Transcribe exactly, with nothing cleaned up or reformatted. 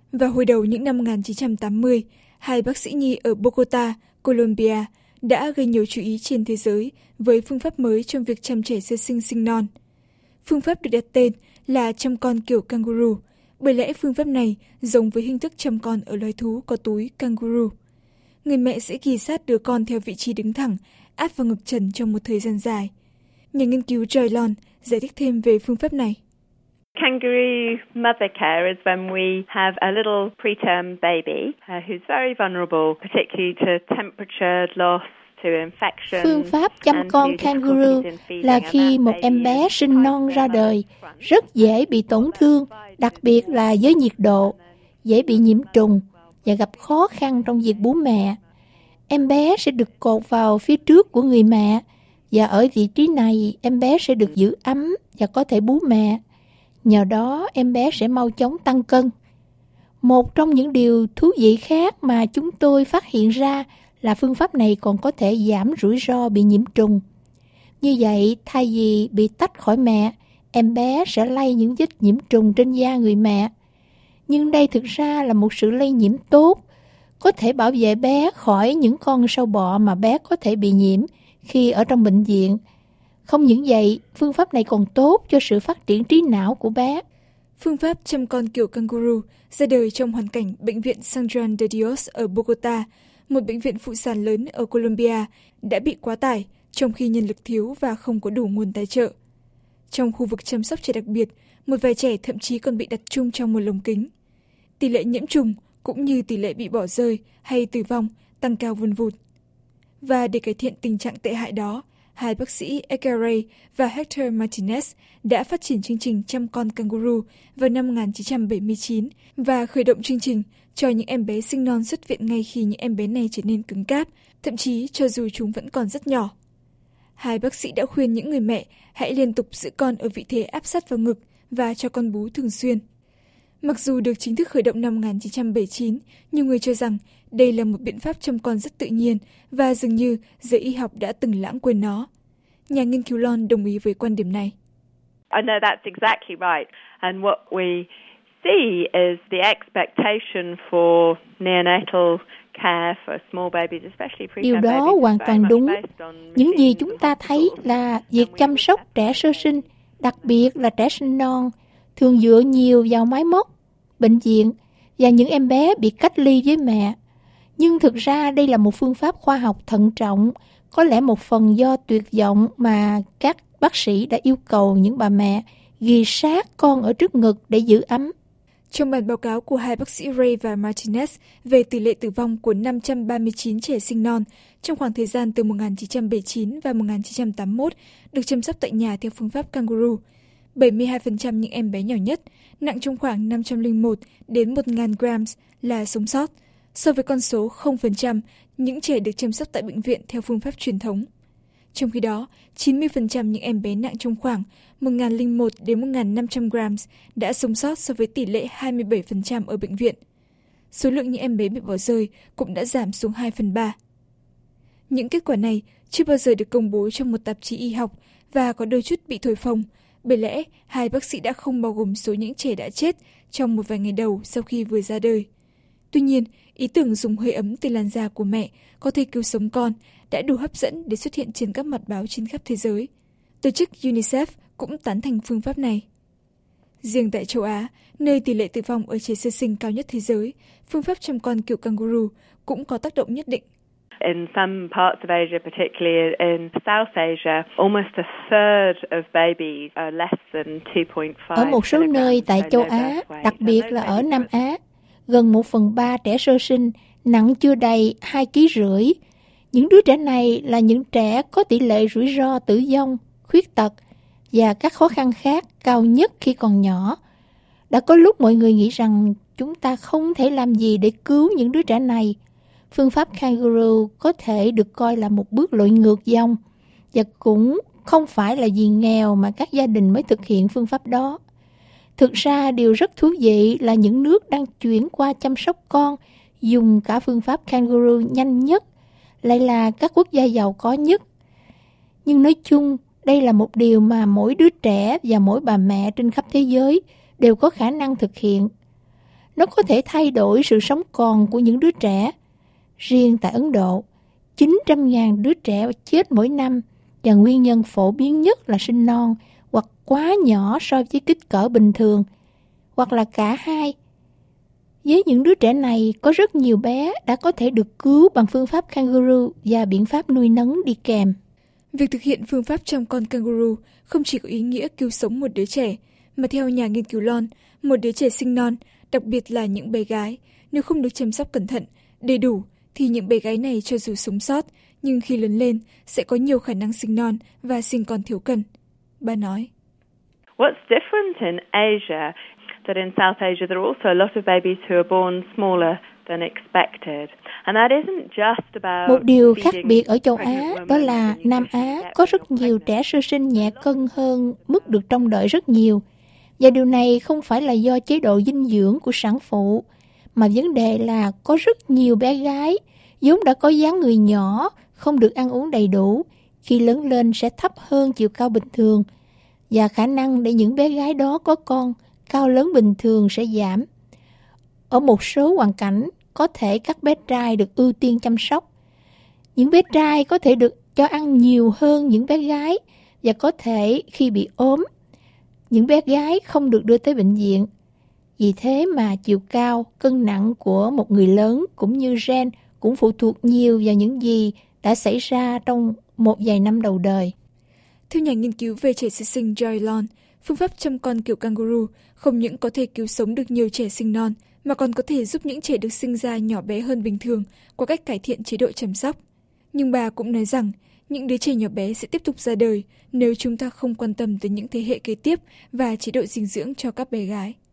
Và hồi đầu những năm một nghìn chín trăm tám mươi, hai bác sĩ nhi ở Bogota, Colombia đã gây nhiều chú ý trên thế giới với phương pháp mới trong việc chăm trẻ sơ sinh sinh non. Phương pháp được đặt tên là chăm con kiểu kangaroo, bởi lẽ phương pháp này giống với hình thức chăm con ở loài thú có túi kangaroo. Người mẹ sẽ ghi sát đứa con theo vị trí đứng thẳng, áp vào ngực trần trong một thời gian dài. Nhà nghiên cứu Joy Long giải thích thêm về phương pháp này. Kangaroo mother care is when we have a little preterm baby uh, who's very vulnerable, particularly to temperature loss, to infection. Phương pháp chăm con kangaroo là khi một em bé sinh non ra đời, rất dễ bị tổn thương, đặc biệt là với nhiệt độ, dễ bị nhiễm trùng và gặp khó khăn trong việc bú mẹ. Em bé sẽ được cột vào phía trước của người mẹ, và ở vị trí này em bé sẽ được giữ ấm và có thể bú mẹ. Nhờ đó em bé sẽ mau chóng tăng cân. Một trong những điều thú vị khác mà chúng tôi phát hiện ra là phương pháp này còn có thể giảm rủi ro bị nhiễm trùng. Như vậy, thay vì bị tách khỏi mẹ, em bé sẽ lây những vết nhiễm trùng trên da người mẹ. Nhưng đây thực ra là một sự lây nhiễm tốt, có thể bảo vệ bé khỏi những con sâu bọ mà bé có thể bị nhiễm khi ở trong bệnh viện. Không những vậy, phương pháp này còn tốt cho sự phát triển trí não của bé. Phương pháp chăm con kiểu kangaroo ra đời trong hoàn cảnh bệnh viện San Juan de Dios ở Bogota, một bệnh viện phụ sản lớn ở Colombia, đã bị quá tải trong khi nhân lực thiếu và không có đủ nguồn tài trợ. Trong khu vực chăm sóc trẻ đặc biệt, một vài trẻ thậm chí còn bị đặt chung trong một lồng kính. Tỷ lệ nhiễm trùng cũng như tỷ lệ bị bỏ rơi hay tử vong tăng cao vun vụt. Và để cải thiện tình trạng tệ hại đó, hai bác sĩ Edgar Ray và Hector Martinez đã phát triển chương trình chăm con kangaroo vào năm một nghìn chín trăm bảy mươi chín và khởi động chương trình cho những em bé sinh non xuất viện ngay khi những em bé này trở nên cứng cáp, thậm chí cho dù chúng vẫn còn rất nhỏ. Hai bác sĩ đã khuyên những người mẹ hãy liên tục giữ con ở vị thế áp sát vào ngực và cho con bú thường xuyên. Mặc dù được chính thức khởi động năm một nghìn chín trăm bảy mươi chín, nhiều người cho rằng đây là một biện pháp chăm con rất tự nhiên và dường như giới y học đã từng lãng quên nó. Nhà nghiên cứu Lon đồng ý với quan điểm này. I know that's exactly right. And what we see is the expectation for neonatal care for small babies, especially preterm babies. Điều đó hoàn toàn đúng. Những gì chúng ta thấy là việc chăm sóc trẻ sơ sinh, đặc biệt là trẻ sinh non, thường dựa nhiều vào máy móc, bệnh viện và những em bé bị cách ly với mẹ. Nhưng thực ra đây là một phương pháp khoa học thận trọng, có lẽ một phần do tuyệt vọng mà các bác sĩ đã yêu cầu những bà mẹ ghi sát con ở trước ngực để giữ ấm. Trong bản báo cáo của hai bác sĩ Ray và Martinez về tỷ lệ tử vong của năm trăm ba mươi chín trẻ sinh non trong khoảng thời gian từ một nghìn chín trăm bảy mươi chín và một nghìn chín trăm tám mươi mốt được chăm sóc tại nhà theo phương pháp kangaroo, bảy mươi hai phần trăm những em bé nhỏ nhất, nặng trong khoảng năm trăm lẻ một đến một nghìn gram là sống sót, so với con số không phần trăm những trẻ được chăm sóc tại bệnh viện theo phương pháp truyền thống. Trong khi đó, chín mươi phần trăm những em bé nặng trong khoảng một nghìn lẻ một đến một nghìn năm trăm gram đã sống sót so với tỷ lệ hai mươi bảy phần trăm ở bệnh viện. Số lượng những em bé bị bỏ rơi cũng đã giảm xuống hai phần ba. Những kết quả này chưa bao giờ được công bố trong một tạp chí y học và có đôi chút bị thổi phồng, bởi lẽ hai bác sĩ đã không bao gồm số những trẻ đã chết trong một vài ngày đầu sau khi vừa ra đời. Tuy nhiên, ý tưởng dùng hơi ấm từ làn da của mẹ có thể cứu sống con đã đủ hấp dẫn để xuất hiện trên các mặt báo trên khắp thế giới. Tổ chức UNICEF cũng tán thành phương pháp này. Riêng tại châu Á, nơi tỷ lệ tử vong ở trẻ sơ sinh cao nhất thế giới, phương pháp chăm con kiểu kangaroo cũng có tác động nhất định. In some parts of Asia, particularly in South Asia, almost a third of babies are less than two point five. Ở một số nơi tại châu Á, đặc biệt là ở Nam Á, gần một phần ba trẻ sơ sinh nặng chưa đầy hai ký rưỡi. Những đứa trẻ này là những trẻ có tỷ lệ rủi ro tử vong, khuyết tật và các khó khăn khác cao nhất khi còn nhỏ. Đã có lúc mọi người nghĩ rằng chúng ta không thể làm gì để cứu những đứa trẻ này. Phương pháp kangaroo có thể được coi là một bước lội ngược dòng, và cũng không phải là vì nghèo mà các gia đình mới thực hiện phương pháp đó. Thực ra điều rất thú vị là những nước đang chuyển qua chăm sóc con dùng cả phương pháp kangaroo nhanh nhất, lại là các quốc gia giàu có nhất. Nhưng nói chung, đây là một điều mà mỗi đứa trẻ và mỗi bà mẹ trên khắp thế giới đều có khả năng thực hiện. Nó có thể thay đổi sự sống còn của những đứa trẻ. Riêng tại Ấn Độ, chín trăm nghìn đứa trẻ chết mỗi năm và nguyên nhân phổ biến nhất là sinh non hoặc quá nhỏ so với kích cỡ bình thường, hoặc là cả hai. Với những đứa trẻ này, có rất nhiều bé đã có thể được cứu bằng phương pháp kangaroo và biện pháp nuôi nấng đi kèm. Việc thực hiện phương pháp chăm con kangaroo không chỉ có ý nghĩa cứu sống một đứa trẻ, mà theo nhà nghiên cứu Lon, một đứa trẻ sinh non, đặc biệt là những bé gái, nếu không được chăm sóc cẩn thận, đầy đủ, thì những bé gái này cho dù sống sót, nhưng khi lớn lên sẽ có nhiều khả năng sinh non và sinh con thiếu cân. Bà nói. What's different in Asia, that in South Asia there are also a lot of babies who are born smaller than expected. And that isn't just about. Một điều khác biệt ở châu Á đó là Nam Á có rất nhiều trẻ sơ sinh nhẹ cân hơn mức được trông đợi rất nhiều. Và điều này không phải là do chế độ dinh dưỡng của sản phụ, mà vấn đề là có rất nhiều bé gái vốn đã có dáng người nhỏ, không được ăn uống đầy đủ, khi lớn lên sẽ thấp hơn chiều cao bình thường, và khả năng để những bé gái đó có con cao lớn bình thường sẽ giảm. Ở một số hoàn cảnh, có thể các bé trai được ưu tiên chăm sóc. Những bé trai có thể được cho ăn nhiều hơn những bé gái, và có thể khi bị ốm, những bé gái không được đưa tới bệnh viện. Vì thế mà chiều cao, cân nặng của một người lớn cũng như gen cũng phụ thuộc nhiều vào những gì đã xảy ra trong một vài năm đầu đời. Theo nhà nghiên cứu về trẻ sơ sinh Joy Lon, phương pháp chăm con kiểu kangaroo không những có thể cứu sống được nhiều trẻ sinh non, mà còn có thể giúp những trẻ được sinh ra nhỏ bé hơn bình thường qua cách cải thiện chế độ chăm sóc. Nhưng bà cũng nói rằng, những đứa trẻ nhỏ bé sẽ tiếp tục ra đời nếu chúng ta không quan tâm tới những thế hệ kế tiếp và chế độ dinh dưỡng cho các bé gái.